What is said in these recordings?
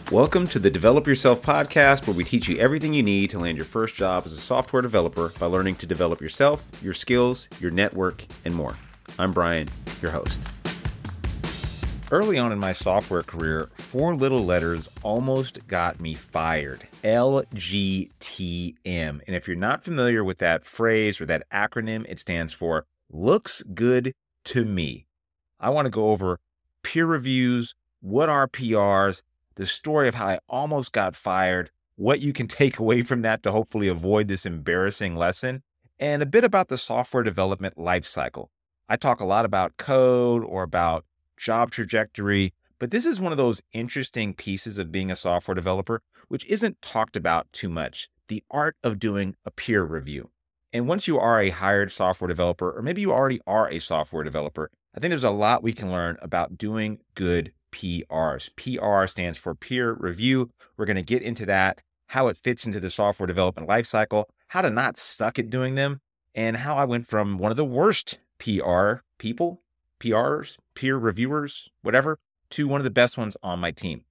Welcome to the Develop Yourself podcast, where we teach you everything you need to land your first job as a software developer by learning to develop yourself, your skills, your network, and more. I'm Brian, your host. Early on in my software career, 4 little letters almost got me fired. LGTM. And if you're not familiar with that phrase or that acronym, it stands for Looks Good to Me. I want to go over peer reviews, what are PRs, the story of how I almost got fired, what you can take away from that to hopefully avoid this embarrassing lesson, and a bit about the software development lifecycle. I talk a lot about code or about job trajectory, but this is one of those interesting pieces of being a software developer, which isn't talked about too much, the art of doing a peer review. And once you are a hired software developer, or maybe you already are a software developer, I think there's a lot we can learn about doing good PRs. PR stands for peer review. We're going to get into that, how it fits into the software development lifecycle, how to not suck at doing them, and how I went from one of the worst PR people, PRs, peer reviewers, whatever, to one of the best ones on my team.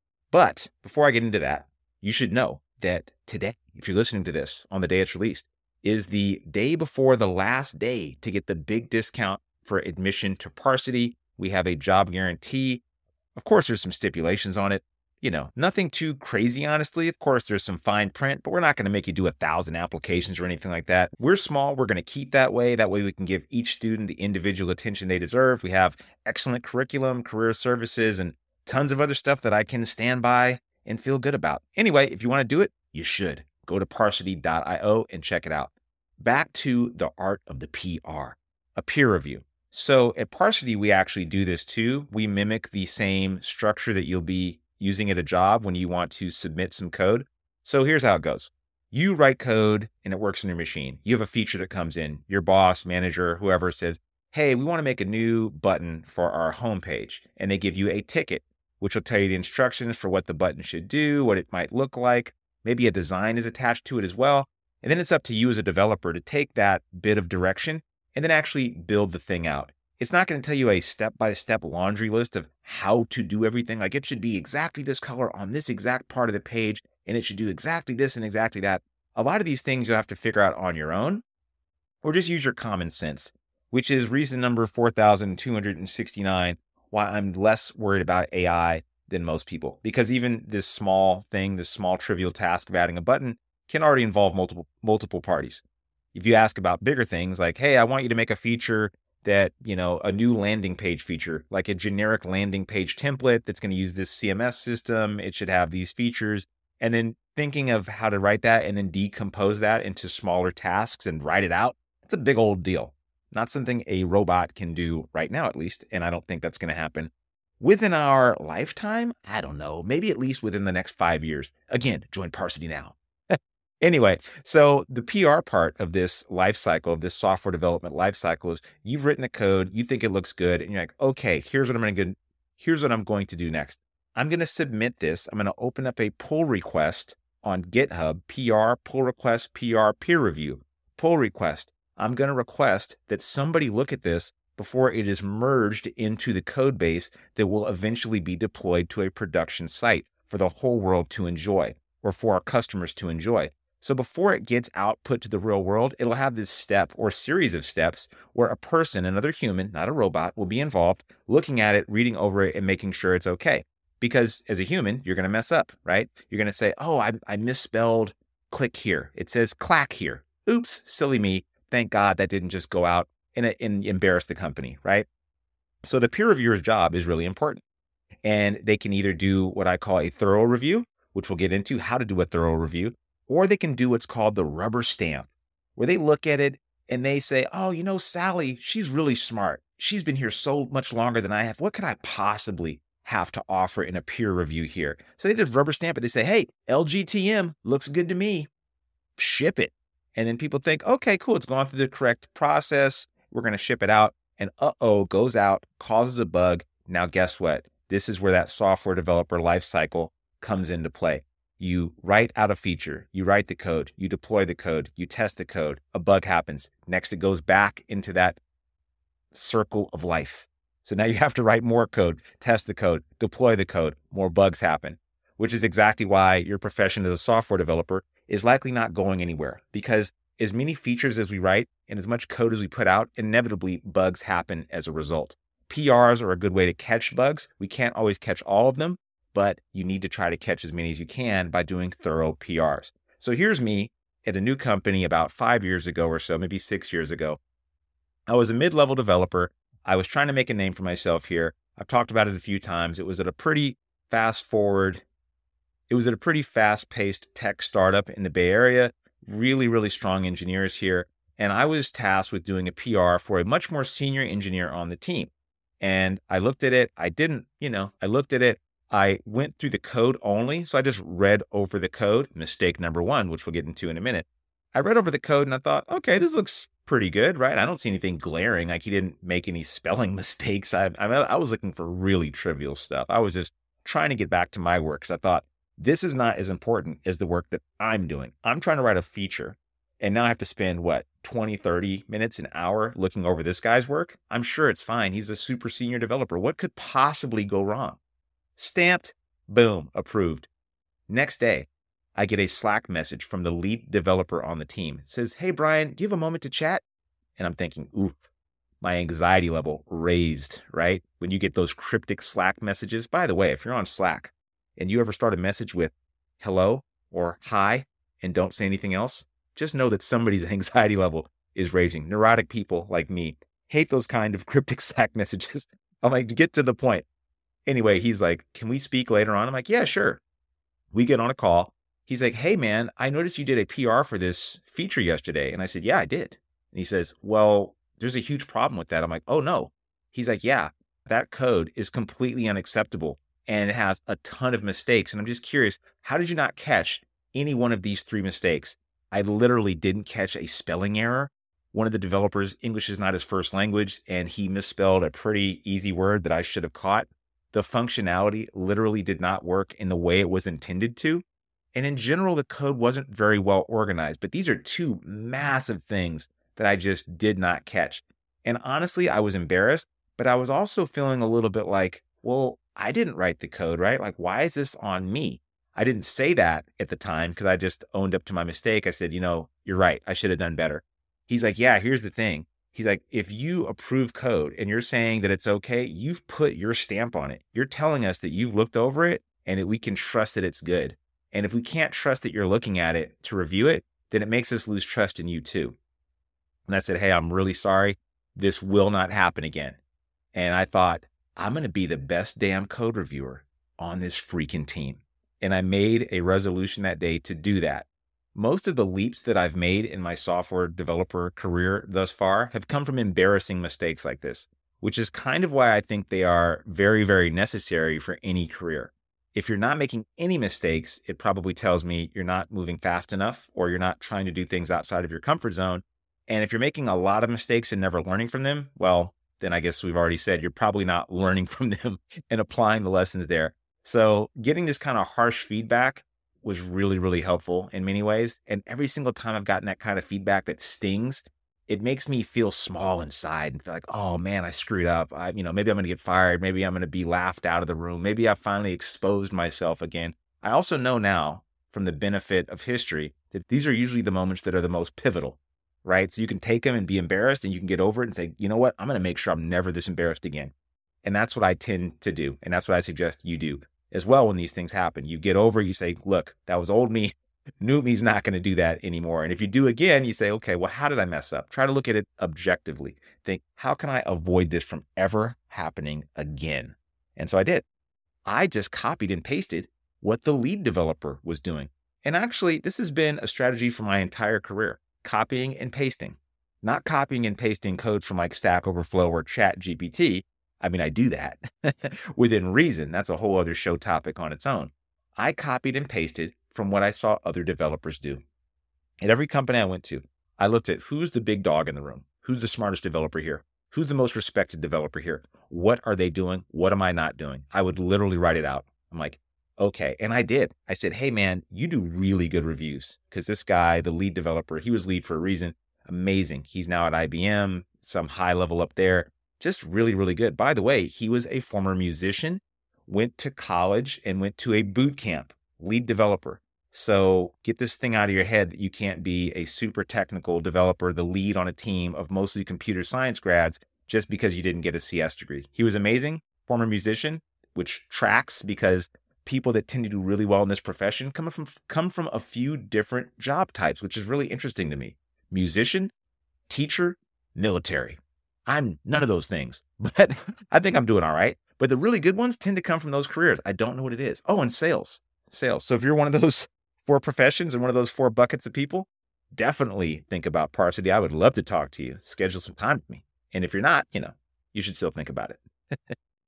But before I get into that, you should know that today, if you're listening to this on the day it's released, is the day before the last day to get the big discount for admission to Parsity. We have a job guarantee. Of course, there's some stipulations on it. You know, nothing too crazy, honestly. Of course, there's some fine print, but we're not going to make you do 1,000 applications or anything like that. We're small. We're going to keep that way. That way we can give each student the individual attention they deserve. We have excellent curriculum, career services, and tons of other stuff that I can stand by and feel good about. Anyway, if you want to do it, you should. Go to parsity.io and check it out. Back to the art of the PR, a peer review. So at Parsity, we actually do this too. We mimic the same structure that you'll be using at a job when you want to submit some code. So here's how it goes. You write code and it works on your machine. You have a feature that comes in. Your boss, manager, whoever says, hey, we want to make a new button for our homepage. And they give you a ticket, which will tell you the instructions for what the button should do, what it might look like. Maybe a design is attached to it as well. And then it's up to you as a developer to take that bit of direction and then actually build the thing out. It's not going to tell you a step-by-step laundry list of how to do everything. Like it should be exactly this color on this exact part of the page, and it should do exactly this and exactly that. A lot of these things you'll have to figure out on your own, or just use your common sense, which is reason number 4,269 why I'm less worried about AI than most people. Because even this small thing, this small trivial task of adding a button can already involve multiple parties. If you ask about bigger things like, hey, I want you to make a feature that, a new landing page feature, like a generic landing page template that's going to use this CMS system. It should have these features. And then thinking of how to write that and then decompose that into smaller tasks and write it out. It's a big old deal. Not something a robot can do right now, at least. And I don't think that's going to happen within our lifetime. I don't know, maybe at least within the next 5 years. Again, join Parsity now. Anyway, so the PR part of this life cycle, of this software development life cycle, is you've written the code, you think it looks good, and you're like, okay, here's what I'm going to do next. I'm going to submit this. I'm going to open up a pull request on GitHub, PR, pull request, PR, peer review, pull request. I'm going to request that somebody look at this before it is merged into the code base that will eventually be deployed to a production site for the whole world to enjoy, or for our customers to enjoy. So before it gets output to the real world, it'll have this step or series of steps where a person, another human, not a robot, will be involved, looking at it, reading over it, and making sure it's okay. Because as a human, you're going to mess up, right? You're going to say, oh, I misspelled click here. It says clack here. Oops, silly me. Thank God that didn't just go out and embarrass the company, right? So the peer reviewer's job is really important. And they can either do what I call a thorough review, which we'll get into how to do a thorough review, or they can do what's called the rubber stamp, where they look at it and they say, oh, Sally, she's really smart. She's been here so much longer than I have. What could I possibly have to offer in a peer review here? So they just rubber stamp it. They say, hey, LGTM looks good to me. Ship it. And then people think, okay, cool. It's gone through the correct process. We're going to ship it out. And goes out, causes a bug. Now, guess what? This is where that software developer life cycle comes into play. You write out a feature, you write the code, you deploy the code, you test the code, a bug happens. Next, it goes back into that circle of life. So now you have to write more code, test the code, deploy the code, more bugs happen. which is exactly why your profession as a software developer is likely not going anywhere, because as many features as we write and as much code as we put out, inevitably bugs happen as a result. PRs are a good way to catch bugs. We can't always catch all of them, but you need to try to catch as many as you can by doing thorough PRs. So here's me at a new company about 5 years ago or so, maybe 6 years ago. I was a mid-level developer. I was trying to make a name for myself here. I've talked about it a few times. It was at a pretty fast-paced tech startup in the Bay Area. Really, really strong engineers here. And I was tasked with doing a PR for a much more senior engineer on the team. And I looked at it. I went through the code only. So I just read over the code. Mistake number one, which we'll get into in a minute. I read over the code and I thought, okay, this looks pretty good, right? I don't see anything glaring. Like he didn't make any spelling mistakes. I was looking for really trivial stuff. I was just trying to get back to my work because I thought, this is not as important as the work that I'm doing. I'm trying to write a feature. And now I have to spend 20, 30 minutes, an hour looking over this guy's work. I'm sure it's fine. He's a super senior developer. What could possibly go wrong? Stamped, boom, approved. Next day, I get a Slack message from the lead developer on the team. It says, hey, Brian, do you have a moment to chat? And I'm thinking, oof, my anxiety level raised, right? When you get those cryptic Slack messages. By the way, if you're on Slack, and you ever start a message with hello or hi and don't say anything else, just know that somebody's anxiety level is raising. Neurotic people like me hate those kind of cryptic Slack messages. I'm like, to get to the point. Anyway, he's like, can we speak later on? I'm like, yeah, sure. We get on a call. He's like, hey, man, I noticed you did a PR for this feature yesterday. And I said, yeah, I did. And he says, well, there's a huge problem with that. I'm like, oh, no. He's like, yeah, that code is completely unacceptable. And it has a ton of mistakes. And I'm just curious, how did you not catch any one of these 3 mistakes? I literally didn't catch a spelling error. One of the developers, English is not his first language, and he misspelled a pretty easy word that I should have caught. The functionality literally did not work in the way it was intended to. And in general, the code wasn't very well organized. But these are 2 massive things that I just did not catch. And honestly, I was embarrassed, but I was also feeling a little bit like, well, I didn't write the code, right? Like, why is this on me? I didn't say that at the time because I just owned up to my mistake. I said, you're right. I should have done better. He's like, yeah, here's the thing. He's like, if you approve code and you're saying that it's okay, you've put your stamp on it. You're telling us that you've looked over it and that we can trust that it's good. And if we can't trust that you're looking at it to review it, then it makes us lose trust in you too. And I said, hey, I'm really sorry. This will not happen again. And I thought, I'm going to be the best damn code reviewer on this freaking team. And I made a resolution that day to do that. Most of the leaps that I've made in my software developer career thus far have come from embarrassing mistakes like this, which is kind of why I think they are very, very necessary for any career. If you're not making any mistakes, it probably tells me you're not moving fast enough or you're not trying to do things outside of your comfort zone. And if you're making a lot of mistakes and never learning from them, well, then I guess we've already said you're probably not learning from them and applying the lessons there. So getting this kind of harsh feedback was really, really helpful in many ways. And every single time I've gotten that kind of feedback that stings, it makes me feel small inside and feel like, oh man, I screwed up. Maybe I'm going to get fired. Maybe I'm going to be laughed out of the room. Maybe I finally exposed myself again. I also know now from the benefit of history that these are usually the moments that are the most pivotal, right? So you can take them and be embarrassed and you can get over it and say, you know what? I'm going to make sure I'm never this embarrassed again. And that's what I tend to do. And that's what I suggest you do as well when these things happen. You get over, you say, look, that was old me. New me's not going to do that anymore. And if you do again, you say, okay, well, how did I mess up? Try to look at it objectively. Think, how can I avoid this from ever happening again? And so I did. I just copied and pasted what the lead developer was doing. And actually, this has been a strategy for my entire career, copying and pasting. Not copying and pasting code from like Stack Overflow or ChatGPT. I mean, I do that within reason. That's a whole other show topic on its own. I copied and pasted from what I saw other developers do. At every company I went to, I looked at who's the big dog in the room, who's the smartest developer here, who's the most respected developer here, what are they doing, what am I not doing? I would literally write it out. I'm like, okay. And I did. I said, hey man, you do really good reviews because this guy, the lead developer, he was lead for a reason. Amazing. He's now at IBM, some high level up there. Just really, really good. By the way, he was a former musician, went to college and went to a boot camp lead developer. So get this thing out of your head that you can't be a super technical developer, the lead on a team of mostly computer science grads just because you didn't get a CS degree. He was amazing, former musician, which tracks because people that tend to do really well in this profession come from a few different job types, which is really interesting to me. Musician, teacher, military. I'm none of those things, but I think I'm doing all right. But the really good ones tend to come from those careers. I don't know what it is. Oh, and sales. So if you're one of those 4 professions and one of those 4 buckets of people, definitely think about Parsity. I would love to talk to you. Schedule some time with me. And if you're not, you should still think about it.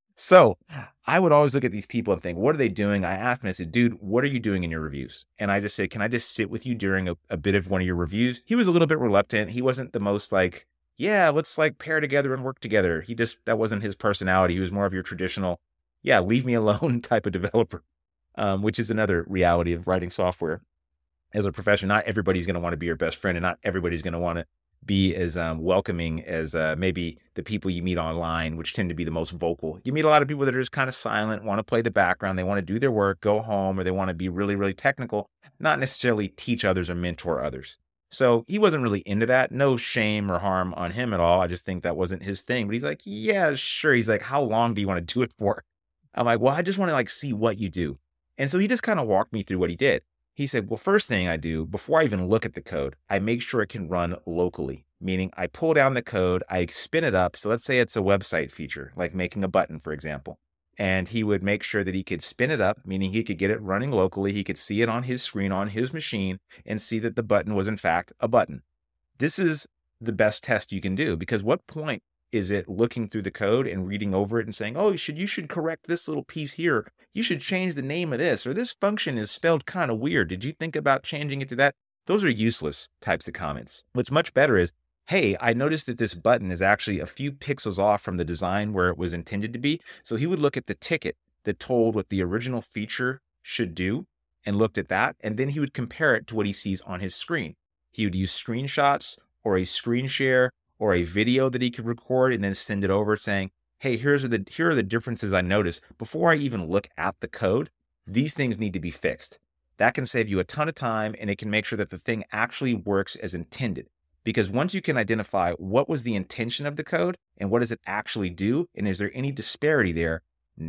So I would always look at these people and think, what are they doing? I asked him, I said, dude, what are you doing in your reviews? And I just said, can I just sit with you during a bit of one of your reviews? He was a little bit reluctant. He wasn't the most like, yeah, let's like pair together and work together. That wasn't his personality. He was more of your traditional, yeah, leave me alone type of developer, which is another reality of writing software as a profession. Not everybody's going to want to be your best friend, and not everybody's going to want to be as welcoming as maybe the people you meet online, which tend to be the most vocal. You meet a lot of people that are just kind of silent, want to play the background. They want to do their work, go home, or they want to be really, really technical, not necessarily teach others or mentor others. So he wasn't really into that. No shame or harm on him at all. I just think that wasn't his thing. But he's like, yeah, sure. He's like, how long do you want to do it for? I'm like, well, I just want to like see what you do. And so he just kind of walked me through what he did. He said, well, first thing I do before I even look at the code, I make sure it can run locally, meaning I pull down the code, I spin it up. So let's say it's a website feature, like making a button, for example. And he would make sure that he could spin it up, meaning he could get it running locally. He could see it on his screen, on his machine, and see that the button was in fact a button. This is the best test you can do, because what point is it looking through the code and reading over it and saying, oh, you should correct this little piece here. You should change the name of this, or this function is spelled kind of weird. Did you think about changing it to that? Those are useless types of comments. What's much better is, hey, I noticed that this button is actually a few pixels off from the design where it was intended to be. So he would look at the ticket that told what the original feature should do and looked at that. And then he would compare it to what he sees on his screen. He would use screenshots or a screen share or a video that he could record and then send it over saying, hey, here are the differences I noticed. Before I even look at the code, these things need to be fixed. That can save you a ton of time, and it can make sure that the thing actually works as intended. Because once you can identify what was the intention of the code and what does it actually do, and is there any disparity there,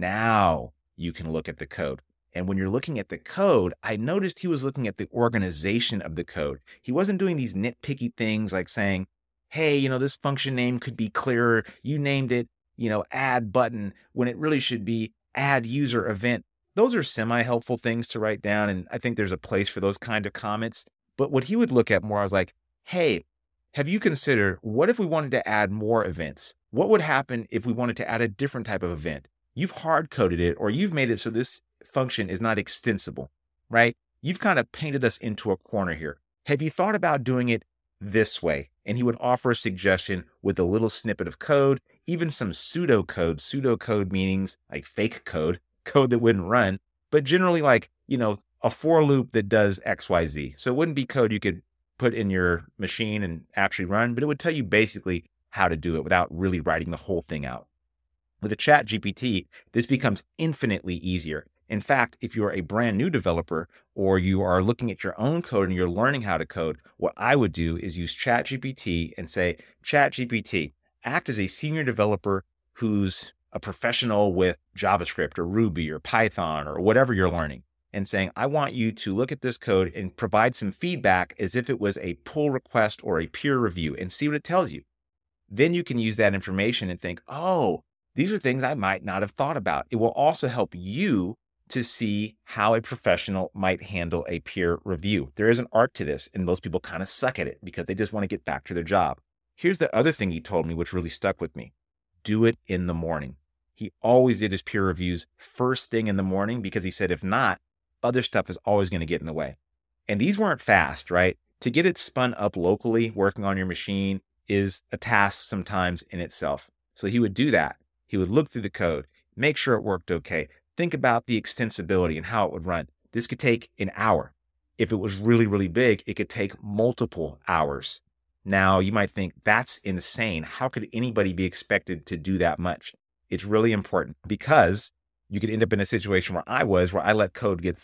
now you can look at the code. And when you're looking at the code, I noticed he was looking at the organization of the code. He wasn't doing these nitpicky things like saying, hey, this function name could be clearer. You named it, add button, when it really should be add user event. Those are semi-helpful things to write down, and I think there's a place for those kind of comments. But what he would look at more, I was like, hey, have you considered what if we wanted to add more events? What would happen if we wanted to add a different type of event? You've hard-coded it, or you've made it so this function is not extensible, right? You've kind of painted us into a corner here. Have you thought about doing it this way? And he would offer a suggestion with a little snippet of code, even some pseudocode meanings like fake code that wouldn't run, but generally like, a for loop that does XYZ. So it wouldn't be code you could put in your machine and actually run, but it would tell you basically how to do it without really writing the whole thing out. With a ChatGPT, this becomes infinitely easier. In fact, if you're a brand new developer or you are looking at your own code and you're learning how to code, what I would do is use ChatGPT and say, ChatGPT, act as a senior developer who's a professional with JavaScript or Ruby or Python or whatever you're learning, and saying, I want you to look at this code and provide some feedback as if it was a pull request or a peer review and see what it tells you. Then you can use that information and think, oh, these are things I might not have thought about. It will also help you to see how a professional might handle a peer review. There is an art to this, and most people kind of suck at it because they just want to get back to their job. Here's the other thing he told me, which really stuck with me. Do it in the morning. He always did his peer reviews first thing in the morning because he said, if not, other stuff is always going to get in the way. And these weren't fast, right? To get it spun up locally, working on your machine is a task sometimes in itself. So he would do that. He would look through the code, make sure it worked okay. Think about the extensibility and how it would run. This could take an hour. If it was really, really big, it could take multiple hours. Now, you might think that's insane. How could anybody be expected to do that much? It's really important because you could end up in a situation where I let code get through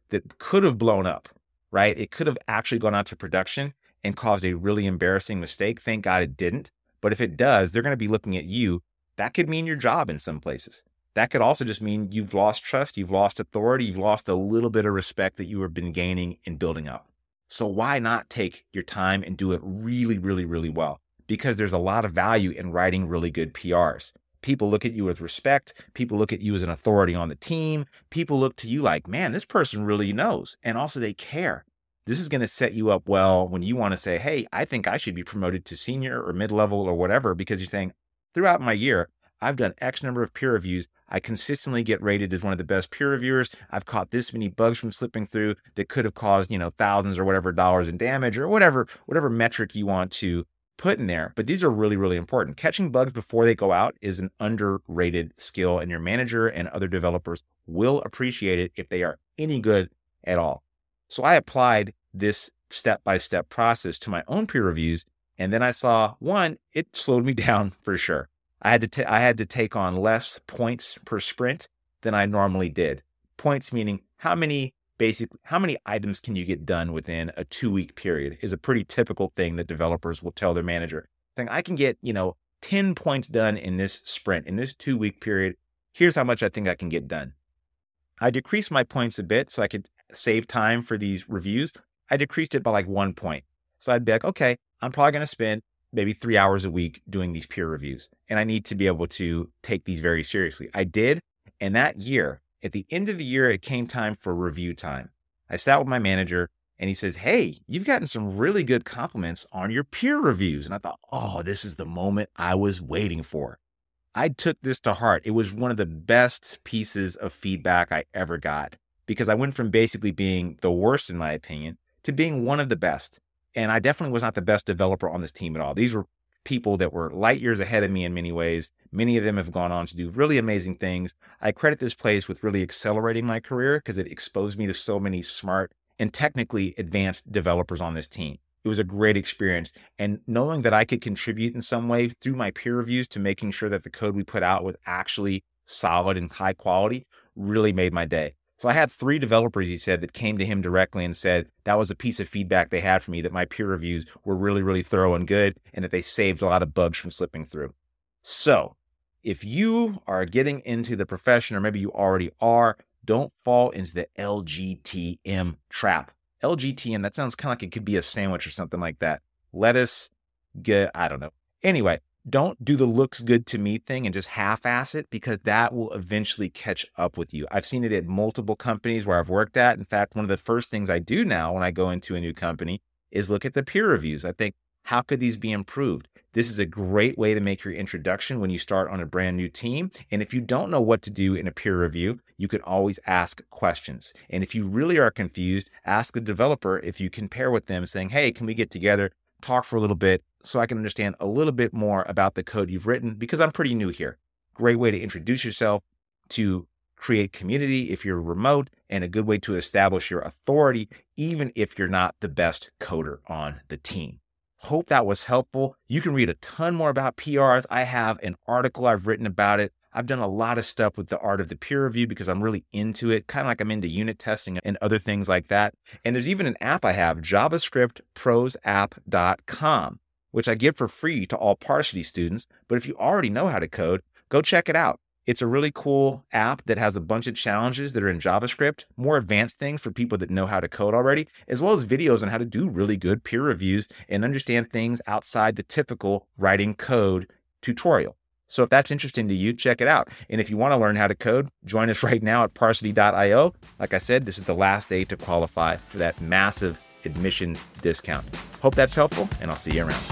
that could have blown up, right? It could have actually gone out to production and caused a really embarrassing mistake. Thank God it didn't. But if it does, they're going to be looking at you. That could mean your job in some places. That could also just mean you've lost trust, you've lost authority, you've lost a little bit of respect that you have been gaining and building up. So why not take your time and do it really, really, really well? Because there's a lot of value in writing really good PRs. People look at you with respect. People look at you as an authority on the team. People look to you like, man, this person really knows. And also they care. This is going to set you up well when you want to say, hey, I think I should be promoted to senior or mid-level or whatever, because you're saying, throughout my year, I've done X number of peer reviews. I consistently get rated as one of the best peer reviewers. I've caught this many bugs from slipping through that could have caused, thousands or whatever dollars in damage or whatever metric you want to put in there. But these are really, really important. Catching bugs before they go out is an underrated skill, and your manager and other developers will appreciate it if they are any good at all. So I applied this step-by-step process to my own peer reviews, and then I saw, one, it slowed me down for sure. I had to take on less points per sprint than I normally did. Points meaning how many items can you get done within a 2-week period is a pretty typical thing that developers will tell their manager. Saying, I can get, 10 points done in this sprint, in this 2-week period. Here's how much I think I can get done. I decreased my points a bit so I could save time for these reviews. I decreased it by like 1 point. So I'd be like, okay, I'm probably going to spend maybe 3 hours a week doing these peer reviews. And I need to be able to take these very seriously. I did. And that year, at the end of the year, it came time for review time. I sat with my manager and he says, hey, you've gotten some really good compliments on your peer reviews. And I thought, oh, this is the moment I was waiting for. I took this to heart. It was one of the best pieces of feedback I ever got, because I went from basically being the worst, in my opinion, to being one of the best. And I definitely was not the best developer on this team at all. These were people that were light years ahead of me in many ways. Many of them have gone on to do really amazing things. I credit this place with really accelerating my career because it exposed me to so many smart and technically advanced developers on this team. It was a great experience. And knowing that I could contribute in some way through my peer reviews to making sure that the code we put out was actually solid and high quality really made my day. So I had 3 developers, he said, that came to him directly and said that was a piece of feedback they had for me, that my peer reviews were really, really thorough and good, and that they saved a lot of bugs from slipping through. So if you are getting into the profession, or maybe you already are, don't fall into the LGTM trap. LGTM, that sounds kind of like it could be a sandwich or something like that. Lettuce, I don't know. Anyway, don't do the looks good to me thing and just half-ass it, because that will eventually catch up with you. I've seen it at multiple companies where I've worked at. In fact, one of the first things I do now when I go into a new company is look at the peer reviews. I think, how could these be improved? This is a great way to make your introduction when you start on a brand new team. And if you don't know what to do in a peer review, you can always ask questions. And if you really are confused, ask the developer if you can pair with them, saying, hey, can we get together, talk for a little bit so I can understand a little bit more about the code you've written, because I'm pretty new here. Great way to introduce yourself, to create community if you're remote, and a good way to establish your authority, even if you're not the best coder on the team. Hope that was helpful. You can read a ton more about PRs. I have an article I've written about it. I've done a lot of stuff with the art of the peer review because I'm really into it, kind of like I'm into unit testing and other things like that. And there's even an app I have, JavaScriptProsApp.com, which I give for free to all Parsity students. But if you already know how to code, go check it out. It's a really cool app that has a bunch of challenges that are in JavaScript, more advanced things for people that know how to code already, as well as videos on how to do really good peer reviews and understand things outside the typical writing code tutorial. So if that's interesting to you, check it out. And if you want to learn how to code, join us right now at Parsity.io. Like I said, this is the last day to qualify for that massive admissions discount. Hope that's helpful, and I'll see you around.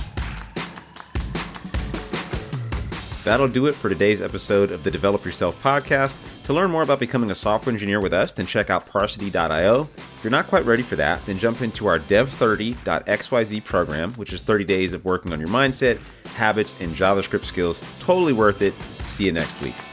That'll do it for today's episode of the Develop Yourself podcast. To learn more about becoming a software engineer with us, then check out Parsity.io. If you're not quite ready for that, then jump into our Dev30.xyz program, which is 30 days of working on your mindset, habits, and JavaScript skills. Totally worth it. See you next week.